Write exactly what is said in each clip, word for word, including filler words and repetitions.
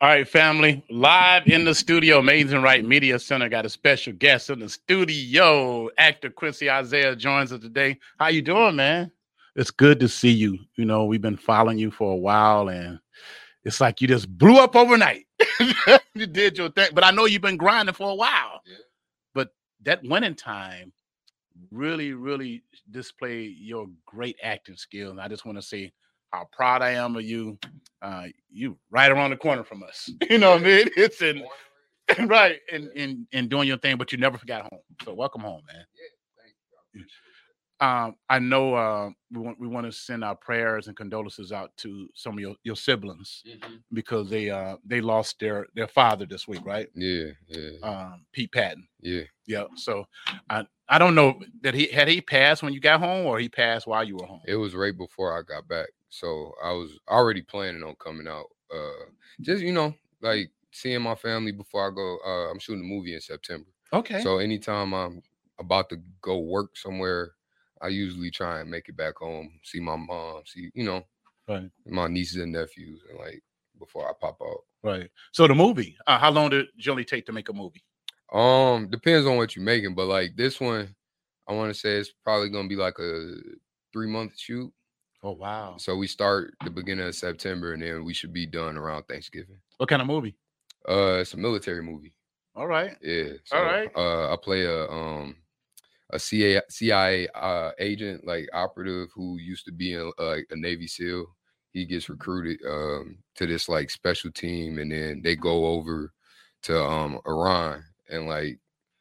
All right, family, live in the studio, Amazing Right Media Center got a special guest in the studio. Actor Quincy Isaiah joins us today. How you doing, man? It's good to see you. You know, we've been following you for a while, and it's like you just blew up overnight. You did your thing, but I know you've been grinding for a while. Yeah. But that winning time really, really displayed your great acting skills. And I just want to say how proud I am of you. Uh, you right around the corner from us. You know what I mean? It's in right in in in doing your thing, but you never forgot home. So welcome home, man. Yeah, thank you. I appreciate Um, I know uh, we want we want to send our prayers and condolences out to some of your, your siblings it. Mhm. because they uh they lost their their father this week, right? Yeah, yeah, Um, Pete Patton. yeah. Yeah. So I I don't know that he had he passed when you got home or he passed while you were home. It was right before I got back, so I was already planning on coming out. Uh, just you know, like seeing my family before I go. Uh, I'm shooting a movie in September, Okay. so anytime I'm about to go work somewhere, I usually try and make it back home, see my mom, see you know Right. my nieces and nephews, and like before I pop out. Right. So the movie, uh, how long did it generally take to make a movie? Um, depends on what you're making, but like this one, I want to say it's probably gonna be like a three month shoot. Oh wow. So we start the beginning of September, and then we should be done around Thanksgiving. What kind of movie? Uh, it's a military movie. All right. Yeah. So All right. uh, I play a um a C I A uh, agent, like operative, who used to be in uh, a Navy SEAL. He gets recruited um to this like special team, and then they go over to um Iran, and like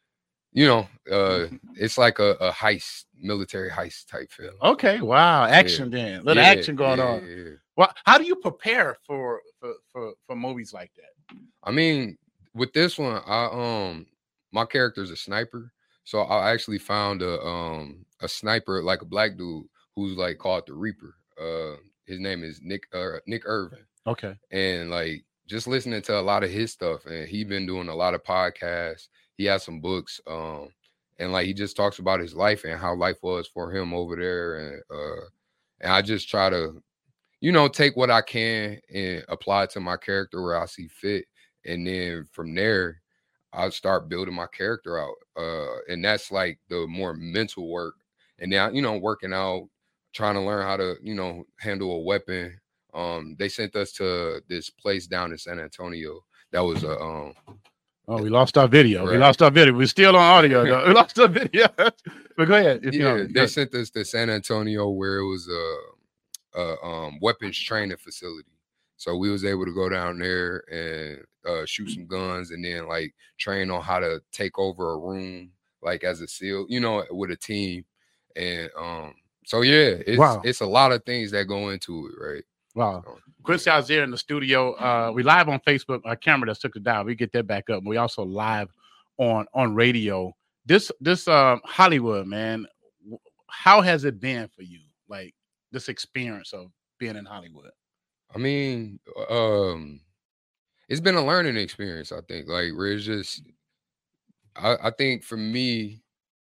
you know, uh, it's like a, a heist, military heist type film. Okay. Wow. Action then. Little Yeah, action going yeah, on. yeah. Well, how do you prepare for for for, for movies like that? I mean, with this one, I um my character's a sniper, so I actually found a um a sniper, like a black dude who's like called the Reaper. Uh, his name is Nick uh, Nick Irvin, Okay. and like just listening to a lot of his stuff, and he been doing a lot of podcasts. He has some books, um, and like he just talks about his life and how life was for him over there, and uh, and I just try to, you know, take what I can and apply it to my character where I see fit, and then from there, I start building my character out, uh, and that's like the more mental work, and now you know, working out, trying to learn how to, you know, handle a weapon. Um, they sent us to this place down in San Antonio that was a um Oh, we lost our video. Right. We lost our video. We're still on audio. Though. We lost our video. But go ahead. If yeah, you know, they sent us to San Antonio where it was a, a um, weapons training facility. So we was able to go down there and uh, shoot some guns, and then like train on how to take over a room, like as a SEAL, you know, with a team. And um, so yeah, it's Wow. it's a lot of things that go into it, right? Wow. So, Quincy Isaiah in the studio. Uh, we live on Facebook. Our camera just took it down. We get that back up. We also live on on radio. This this um Hollywood, man. w- How has it been for you? Like this experience of being in Hollywood. I mean, um, it's been a learning experience. I think, like, where it's just, I, I think for me,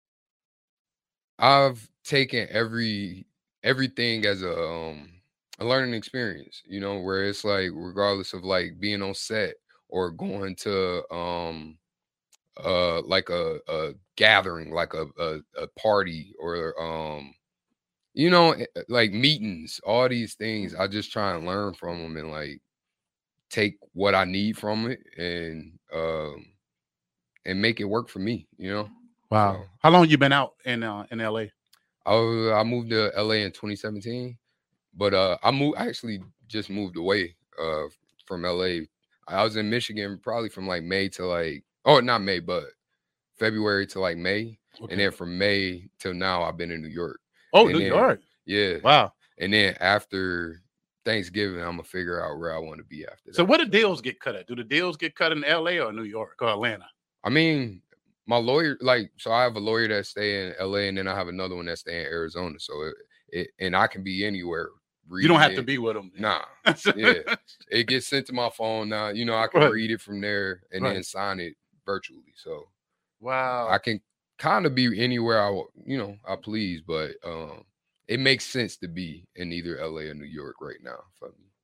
I've taken every everything as a um a learning experience, you know, where it's like regardless of like being on set or going to um uh like a, a gathering, like a, a a party or um you know eh, eh, like meetings, all these things, I just try and learn from them and like take what I need from it and um and make it work for me, you know. Wow. So How long you been out in uh, in L A? I was, I moved to L A in twenty seventeen. But uh, I moved. I actually just moved away uh, from L A. I was in Michigan probably from like May to like, oh, not May, but February to like May, Okay. and then from May till now, I've been in New York. Oh, And New then- York. Yeah. Wow. And then after Thanksgiving, I'm gonna figure out where I want to be after So that. where do deals get cut at? Do the deals get cut in L A or New York or Atlanta? I mean, my lawyer, like, so I have a lawyer that stay in L A, and then I have another one that stay in Arizona. So it, it and I can be anywhere. You don't have reading to it. be with them. Nah. Yeah. It gets sent to my phone now. You know, I can Right. read it from there and Right. then sign it virtually. So Wow. I can kind of be anywhere I, wa- you know, I please, but um, it makes sense to be in either L A or New York right now for me.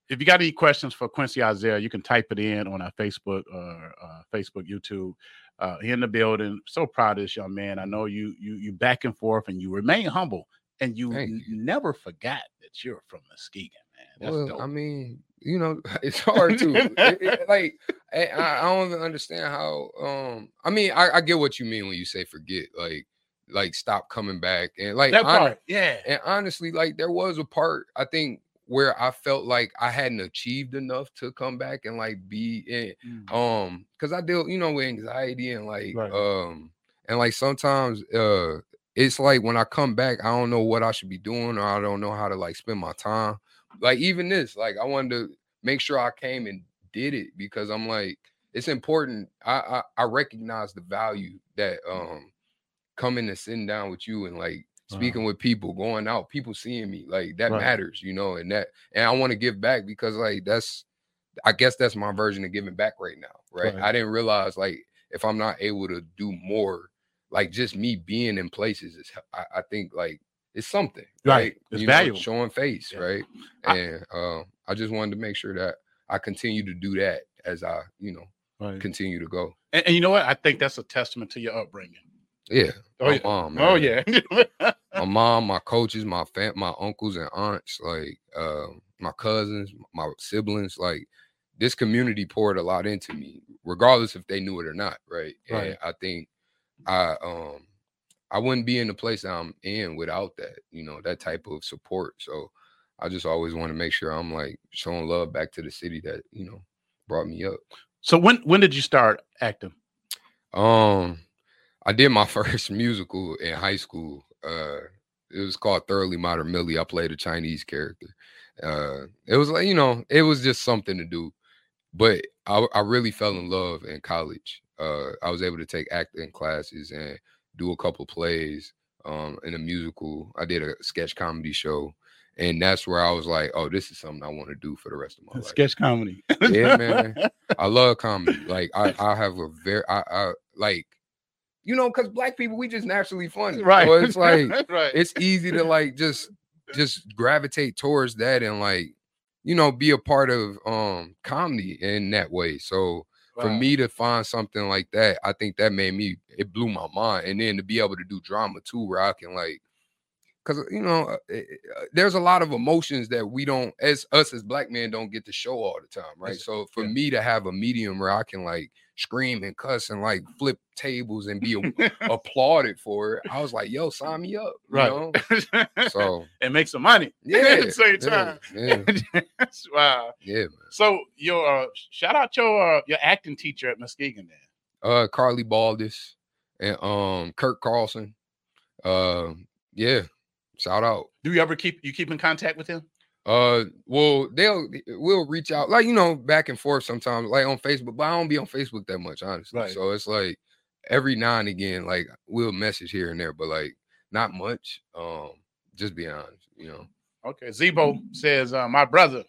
if you got any questions for Quincy Isaiah, you can type it in on our Facebook or uh, Facebook, YouTube. Uh, in the building. So proud of this young man. I know you you you back and forth, and you remain humble, and you, n- you. never forgot that you're from Muskegon, man. That's well, dope. I mean, you know, it's hard to it, it, like. I, I don't even understand how. Um, I mean, I, I get what you mean when you say forget, like, like stop coming back, and like that hon- part, yeah. And honestly, like there was a part I think where I felt like I hadn't achieved enough to come back and like be in, mm. um, because I deal, you know, with anxiety and like, right. um, and like sometimes, uh, it's like when I come back, I don't know what I should be doing, or I don't know how to like spend my time. Like even this, like I wanted to make sure I came and did it because I'm like, it's important. I I, I recognize the value that um coming and sitting down with you and like speaking uh-huh. with people, going out, people seeing me, like that right. matters, you know, and that, and I want to give back because like, that's, I guess that's my version of giving back right now. Right. right. I didn't realize like, if I'm not able to do more, like just me being in places is, I, I think like it's something, right? right? It's you valuable. Know, showing face. Yeah. Right. And I, uh, I just wanted to make sure that I continue to do that as I, you know, right. continue to go. And, and you know what? I think that's a testament to your upbringing. Yeah. Oh, my yeah. mom, man. Oh, yeah. my mom, my coaches, my fam, my uncles and aunts, like uh, my cousins, my siblings, like this community poured a lot into me, regardless if they knew it or not. Right. right. And I think I um I wouldn't be in the place that I'm in without that, you know, that type of support. So I just always want to make sure I'm like showing love back to the city that, you know, brought me up. So when when did you start acting? Um I did my first musical in high school. Uh, it was called Thoroughly Modern Millie. I played a Chinese character. Uh, it was like, you know, it was just something to do. But I, I really fell in love in college. Uh, I was able to take acting classes and do a couple plays um, in a musical. I did a sketch comedy show. And that's where I was like, oh, this is something I want to do for the rest of my life. Sketch comedy. Yeah, man. I love comedy. Like, I, I have a very, I, I like, you know, because black people, we just naturally funny. Right. So it's like, right. it's easy to like just, just gravitate towards that and like, you know, be a part of um comedy in that way. So wow. for me to find something like that, I think that made me, it blew my mind. And then to be able to do drama too, where I can like, because, you know, it, it, there's a lot of emotions that we don't, as us as black men, don't get to show all the time, right? So for yeah. me to have a medium where I can like scream and cuss and like flip tables and be applauded for it, I was like, yo, sign me up, you right. know? So and make some money yeah, at the same time. Yeah, yeah. Wow. Yeah, man. So your uh, shout out your uh, your acting teacher at Muskegon then. Uh, Carly Baldus and um Kirk Carlson. Uh, yeah. Shout out. Do you ever keep you keep in contact with him? Uh, well, they'll we'll reach out, like, you know, back and forth sometimes, like on Facebook, but I don't be on Facebook that much, honestly. Right. So it's like every now and again, like we'll message here and there, but like not much. Um, just be honest, you know. Okay. Zebo says, uh, my brother.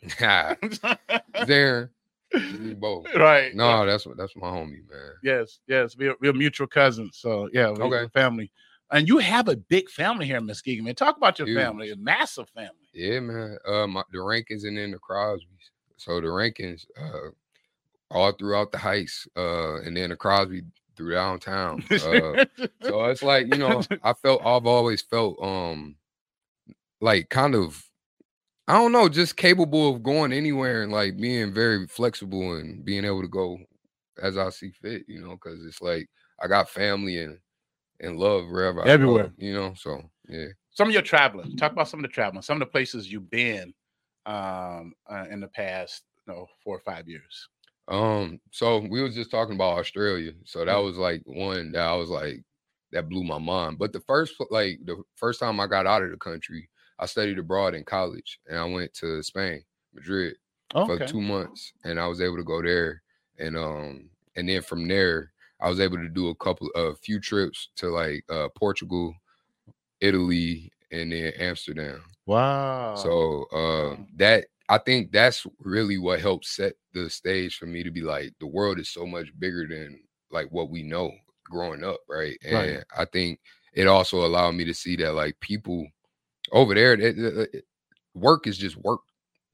There. Zebo. Right. No, right. that's what that's my homie, man. Yes, yes. We're, we're mutual cousins. So yeah, we're okay. family. And you have a big family here in Muskegon, man. Talk about your Huge. family, a massive family. Yeah, man. Uh, my, the Rankins and then the Crosbys. So the Rankins, uh, all throughout the Heights, uh, and then the Crosby through downtown. Uh, so it's like, you know, I felt I've always felt um like kind of, I don't know, just capable of going anywhere and like being very flexible and being able to go as I see fit, you know, because it's like I got family and and love wherever everywhere, I go, you know. So yeah. Some of your traveling. Talk about some of the traveling, some of the places you've been um uh, in the past, you know, four or five years. Um, so we was just talking about Australia. So that was like one that I was like, that blew my mind. But the first, like the first time I got out of the country, I studied abroad in college and I went to Spain, Madrid, okay. for two months, and I was able to go there, and um, and then from there, I was able to do a couple, a few trips to like uh, Portugal, Italy, and then Amsterdam. Wow. So uh, that, I think that's really what helped set the stage for me to be like, the world is so much bigger than like what we know growing up, right? And right. I think it also allowed me to see that like people over there, it, it, it, work is just work.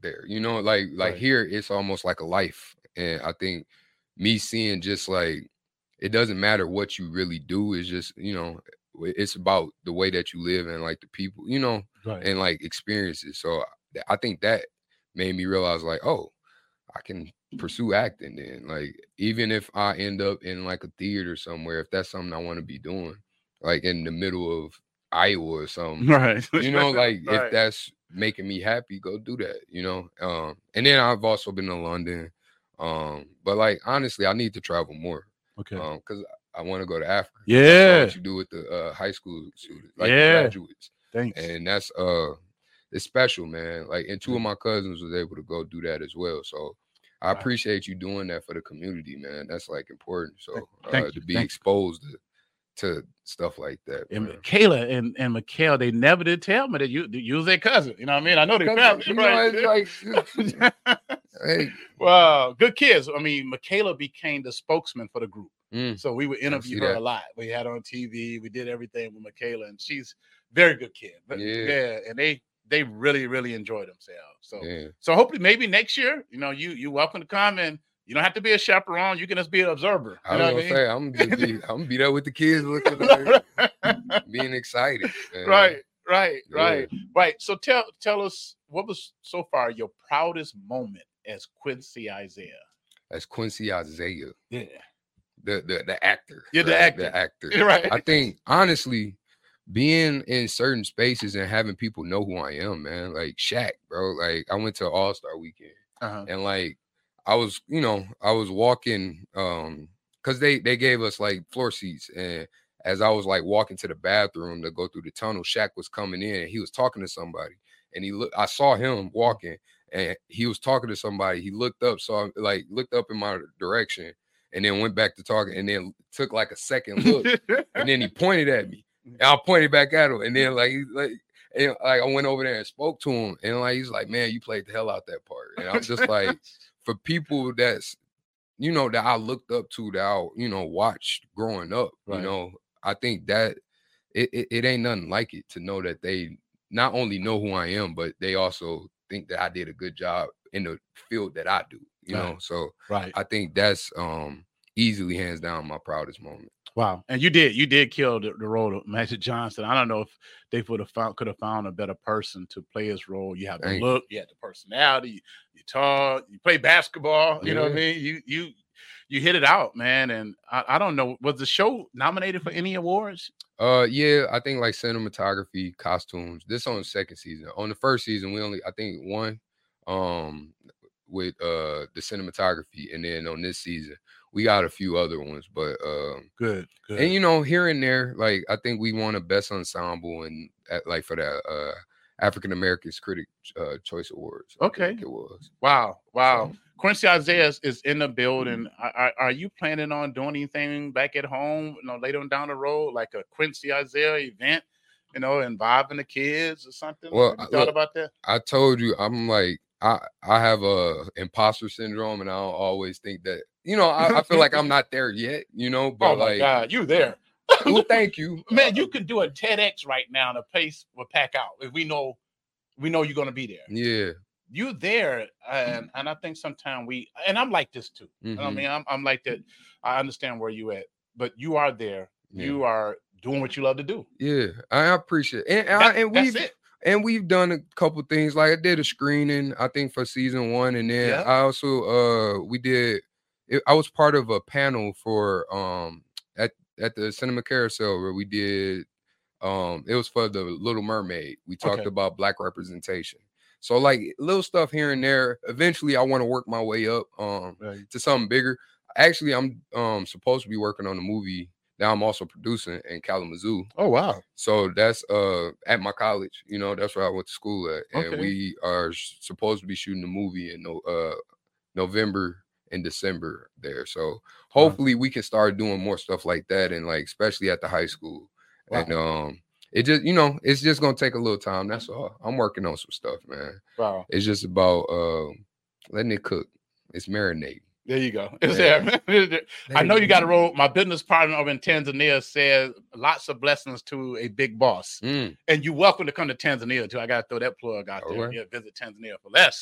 there. You know, like like Right. here it's almost like a life. And I think me seeing just like it doesn't matter what you really do, it's just, you know, it's about the way that you live and like the people, you know, Right. and like experiences. So I think that made me realize like, oh, I can pursue acting then. Like, even if I end up in like a theater somewhere, if that's something I want to be doing, like in the middle of Iowa or something, Right. you know, like if Right. that's making me happy, go do that, you know. Um, and then I've also been to London. Um, but like honestly, I need to travel more. Okay. Um, because I want to go to Africa. I saw Yeah. what you do with the uh, high school students, like the Yeah. graduates. Thanks. And that's uh it's special, man. Like, and two of my cousins was able to go do that as well. So I Wow. appreciate you doing that for the community, man. That's like important. So Thank uh, you. to be Thank you. exposed to, to stuff like that. And man. Kayla and, and Mikhail, they never did tell me that you you was their cousin. You know what I mean? I know they 'Cause, family, you know, right? it's like, hey, Wow, good kids. I mean, Michaela became the spokesman for the group. mm, So we would interview see her that. a lot. We had her on T V. We did everything with Michaela, and she's very good kid. But Yeah. yeah, and they they really really enjoy themselves. So yeah. so hopefully maybe next year, you know, you you welcome to come, and you don't have to be a chaperone. You can just be an observer. I You was know gonna what I mean? say I'm just be I'm gonna be there with the kids, looking like, being excited. Man. Right, right, Yeah. right, right. So tell tell us, what was so far your proudest moment as Quincy Isaiah? As Quincy Isaiah, Yeah, the the the actor. Yeah, the right? actor. The actor. right. I think honestly, being in certain spaces and having people know who I am, man. Like Shaq, bro. Like I went to All Star Weekend, Uh-huh. and like I was, you know, I was walking, um, cause they they gave us like floor seats, and as I was like walking to the bathroom to go through the tunnel, Shaq was coming in, and he was talking to somebody, and he looked. I saw him walking, and he was talking to somebody. He looked up, so I like looked up in my direction, and then went back to talking, and then took like a second look, and then he pointed at me. And I pointed back at him, and then like he like and, like I went over there and spoke to him, and like he's like, "Man, you played the hell out that part." And I'm just like, for people that's, you know, that I looked up to, that I, you know, watched growing up, Right. you know, I think that it, it it ain't nothing like it to know that they not only know who I am, but they also think that I did a good job in the field that I do, you Right. know. So right. I think that's um easily hands down my proudest moment. Wow. And you did, you did kill the, the role of Magic Johnson. I don't know if they would have found, could have found a better person to play his role. You have the Thank look, you had the personality, you, you tall, you play basketball. You know what I Yeah. mean? You you you hit it out, man. And I, I don't know, was the show nominated for any awards? Uh, yeah, I think like cinematography, costumes. This on the second season. On the first season, we only I think one, um, with uh the cinematography, and then on this season we got a few other ones. But um, Good, good. and you know, here and there, like I think we won a best ensemble and at, like for that uh African Americans Critic uh, Choice Awards. I Okay. think it was. Wow, wow. So, Quincy Isaiah is, is in the building. Are, are, are you planning on doing anything back at home, you know, later on down the road, like a Quincy Isaiah event, you know, involving the kids or something? Well, Have you I- thought look, about that? I told you, I'm like, I, I have a imposter syndrome, and I don't always think that, you know, I, I feel like I'm not there yet, you know, but Oh my like, God, you there. well, thank you. Man, you could do a TEDx right now and the place will pack out if we know we know you're gonna be there. Yeah. You there, and and I think sometimes we, and I'm like this too. You know what I Mhm. mean, I'm I'm like that. I understand where you at, but you are there. Yeah. You are doing what you love to do. Yeah, I appreciate it. And, and, That- I, and that's we've it. and we've done a couple things. Like I did a screening, I think for season one, and then Yeah. I also uh we did. It, I was part of a panel for um at at the Cinema Carousel where we did um it was for the Little Mermaid. We talked Okay. about Black representation. So like little stuff here and there. Eventually, I want to work my way up um Right. to something bigger. Actually, I'm um supposed to be working on a movie that I'm also producing in Kalamazoo. Oh wow. So that's uh at my college, you know, that's where I went to school at. And Okay. we are sh- supposed to be shooting a movie in no, uh November and December there. So hopefully we can start doing more stuff like that, and like especially at the high school. Wow. And um it just, you know, it's just gonna take a little time. That's all. I'm working on some stuff, man. Wow. It's just about uh, letting it cook. It's marinating. There you go. It's Yeah. there. I know you got a role. My business partner over in Tanzania says lots of blessings to a big boss. Mm. And you're welcome to come to Tanzania too. I got to throw that plug out All there. right. Yeah, visit Tanzania for less.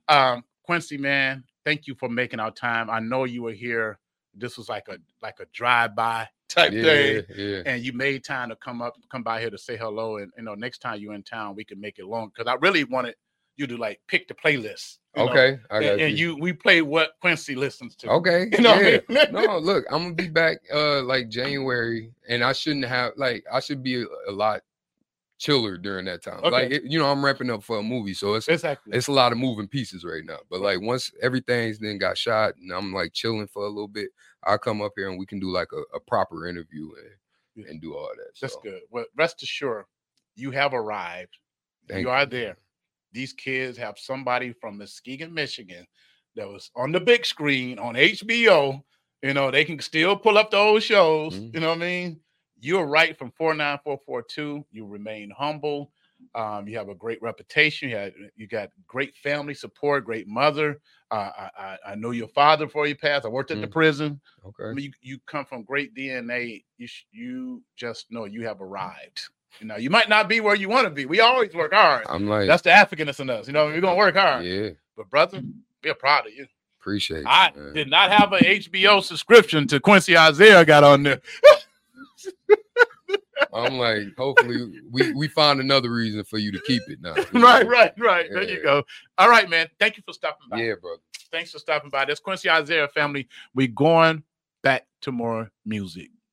Um, Quincy, man, thank you for making our time. I know you were here. This was like a like a drive-by type yeah, thing. Yeah. And you made time to come up, come by here to say hello. And you know, next time you're in town, we can make it long. Because I really wanted you to like pick the playlist. Okay. Know? I got and, you. and you we play what Quincy listens to. Okay. You know yeah. what I mean? No, look, I'm gonna be back uh like January, and I shouldn't have like I should be a, a lot chiller during that time. Okay. Like it, you know, I'm ramping up for a movie, so it's exactly. it's a lot of moving pieces right now. But like once everything's then got shot and I'm like chilling for a little bit, I'll come up here and we can do like a, a proper interview and, yeah. and do all that. That's so. good. Well, rest assured, you have arrived. Thank you you are there. These kids have somebody from Muskegon, Michigan that was on the big screen on H B O. You know, they can still pull up the old shows. Mm-hmm. You know what I mean? You're right from four nine four four two. You remain humble. Um, you have a great reputation. You, had, you got great family support, great mother. Uh, I, I, I know your father before you passed. I worked at mm. the prison. Okay. I mean, you, you come from great D N A. You, you just know you have arrived. You know, you might not be where you want to be. We always work hard. I'm like, that's the Africanness in us. You know, we're going to work hard. Yeah. But brother, we're proud of you. Appreciate it. I man. did not have an H B O subscription to Quincy Isaiah got on there. I'm like, hopefully we, we find another reason for you to keep it now. right, right, right. Yeah. There you go. All right, man. Thank you for stopping by. Yeah, brother. Thanks for stopping by. That's Quincy Isaiah family. We're going back to more music.